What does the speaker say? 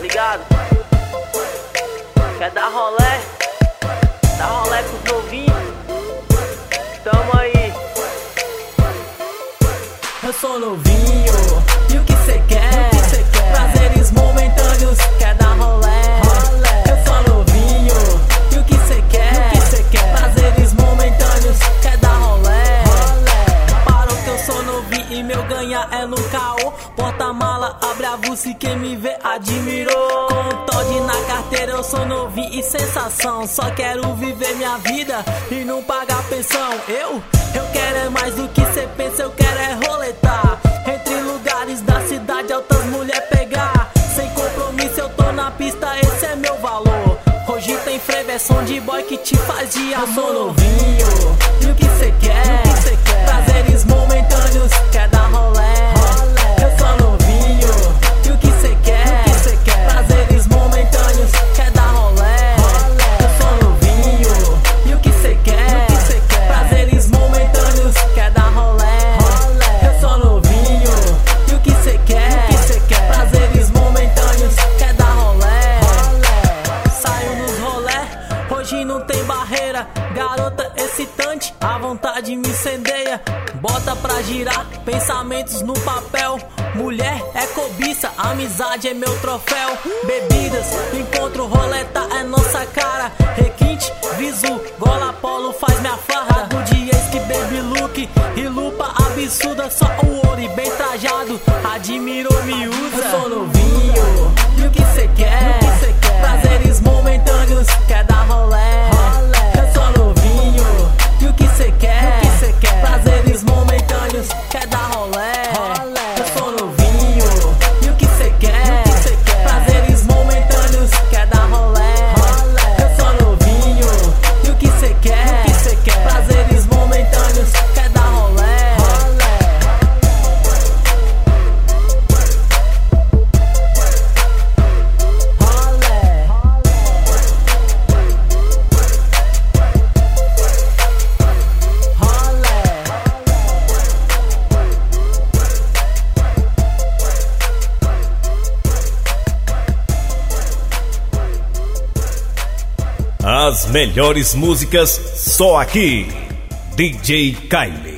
ligado? Quer dar rolé? Dá rolé pros novinhos. Tamo aí. Eu sou novinho, e o que cê quer? Prazeres momentâneos, quer dar rolé? Eu sou novinho, e o que cê quer? Prazeres momentâneos, quer dar rolé? Parou que eu sou novinho e meu ganhar é no caô. Porta-mala, abre a bolsa e quem me vê admirou. Com um Todd na carteira eu sou novinho e sensação. Só quero viver minha vida e não pagar pensão. Eu quero é mais do que cê pensa, eu quero é roletar entre lugares da cidade, altas mulher pegar. Sem compromisso eu tô na pista, esse é meu valor. Hoje tem frevo, é som de boy que te faz de amor. Eu sou novinho, e o que cê quer? Prazeres momentâneos, quer dar rolé? Eu sou novinho, e o que cê quer? Prazeres momentâneos, quer dar rolé? Eu sou novinho, e o que cê quer? Prazeres momentâneos, quer dar rolé? Eu sou novinho, e o que cê quer? Prazeres momentâneos, quer dar rolé? Saio nos rolé, hoje não tem barreira. Garota excitante, a vontade me incendeia. Bota pra girar, pensamentos no papel. Mulher é cobiça, amizade é meu troféu. Bebidas, encontro, roleta é nossa cara. Requinte, visu, gola polo faz minha farda. Good que baby look e lupa absurda. Só o ouro e bem trajado, admirou, me usa. Eu sou novinho, e o que cê quer? Prazeres momentâneos, quer dar rolé? Eu sou novinho, e o que cê quer? Prazeres momentâneos, quer dar rolé? Eu sou novinho, e o que cê quer? Prazeres momentâneos, quer dar rolé? Eu sou novinho, e o que cê quer? Prazeres momentâneos, quer dar rolé? As melhores músicas só aqui. DJ Kyle.